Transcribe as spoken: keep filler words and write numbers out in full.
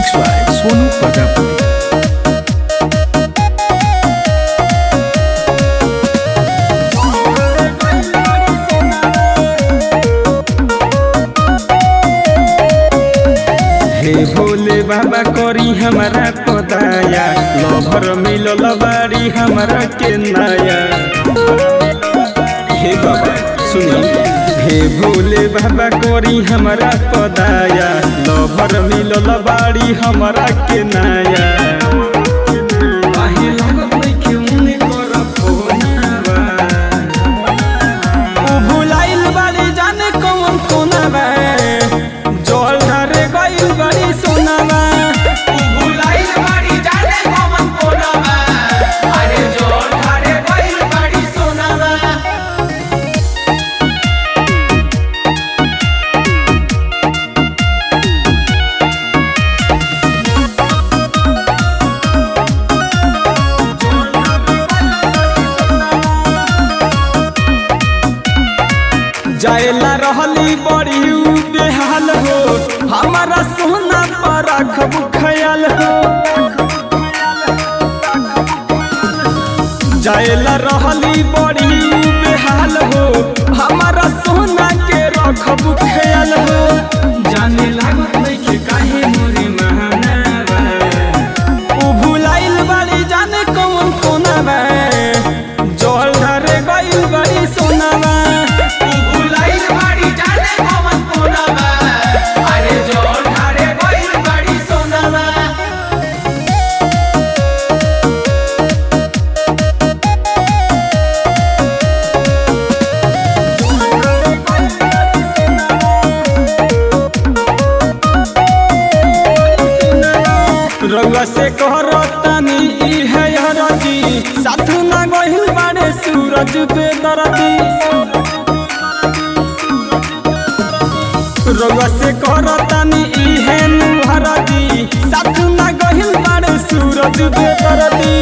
Mix by Sonu Prajapati. हे भोले बाबा करी हमारा पदाया, लभर मिलल बाड़ी हमारा के नाया। हे बाबा सुनी, हे भोले बाबा करी हमारा पदाया, लभर मिलल बाड़ी हमारा के नाया। जाएला रहली बड़ी बेहाल हो, हमारा सोना पर रखब ख्याल हो। जाएला रहली बड़ी बेहाल हो, हमारा सोना के रखब ख्याल हो। जाने लागत नहीं काहे मोरे महानावा, उ भुलाइल बाड़ी जाने कौन कोनावा। जल ढारे गइल बड़ी सोनावा, रउआ से कहरतानी ई है हरजी, साथ ना गइल बाड़े सूरज पे दरदी। रउआ से कहरतानी ई है हरजी, साथ ना गइल बाड़े सूरज पे दरदी।